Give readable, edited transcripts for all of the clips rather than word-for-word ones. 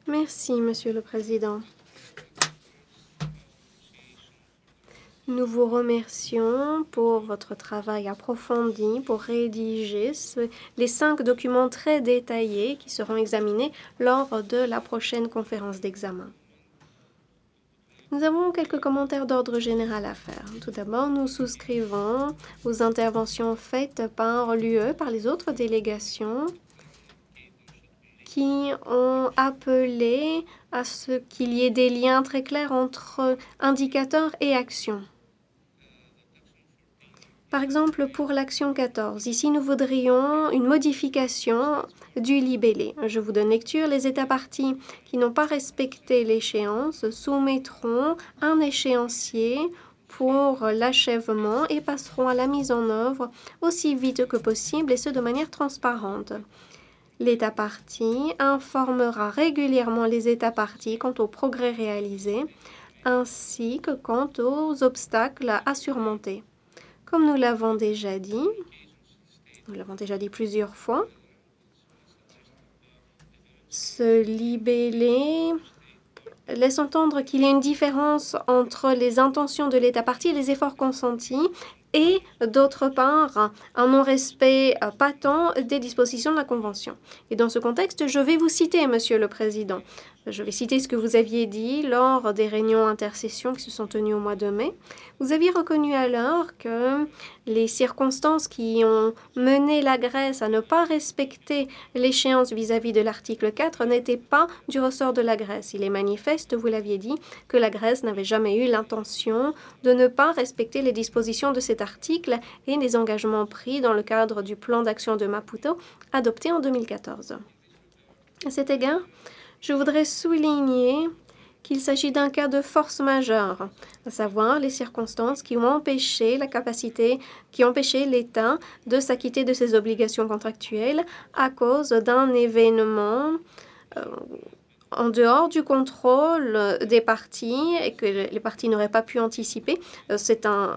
Merci, Monsieur le Président. Nous vous remercions pour votre travail approfondi pour rédiger les 5 documents très détaillés qui seront examinés lors de la prochaine conférence d'examen. Nous avons quelques commentaires d'ordre général à faire. Tout d'abord, nous souscrivons aux interventions faites par l'UE, par les autres délégations, qui ont appelé à ce qu'il y ait des liens très clairs entre indicateurs et actions. Par exemple, pour l'action 14, ici nous voudrions une modification du libellé. Je vous donne lecture. Les États parties qui n'ont pas respecté l'échéance soumettront un échéancier pour l'achèvement et passeront à la mise en œuvre aussi vite que possible et ce de manière transparente. L'État partie informera régulièrement les États parties quant aux progrès réalisés ainsi que quant aux obstacles à surmonter. Comme nous l'avons déjà dit plusieurs fois, ce libellé laisse entendre qu'il y a une différence entre les intentions de l'État partie et les efforts consentis et, d'autre part, un non-respect patent des dispositions de la Convention. Et dans ce contexte, je vais vous citer, Monsieur le Président. Je vais citer ce que vous aviez dit lors des réunions intersessions qui se sont tenues au mois de mai. Vous aviez reconnu alors que les circonstances qui ont mené la Grèce à ne pas respecter l'échéance vis-à-vis de l'article 4 n'étaient pas du ressort de la Grèce. Il est manifeste, vous l'aviez dit, que la Grèce n'avait jamais eu l'intention de ne pas respecter les dispositions de cet article et les engagements pris dans le cadre du plan d'action de Maputo adopté en 2014. À cet égard, je voudrais souligner qu'il s'agit d'un cas de force majeure, à savoir les circonstances qui ont empêché l'État de s'acquitter de ses obligations contractuelles à cause d'un événement en dehors du contrôle des parties et que les parties n'auraient pas pu anticiper. C'est un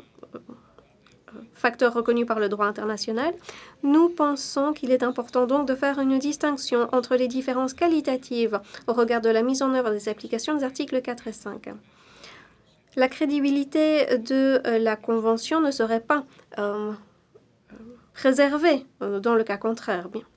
facteur reconnu par le droit international. Nous pensons qu'il est important donc de faire une distinction entre les différences qualitatives au regard de la mise en œuvre des applications des articles 4 et 5. La crédibilité de la Convention ne serait pas préservée dans le cas contraire. Bien.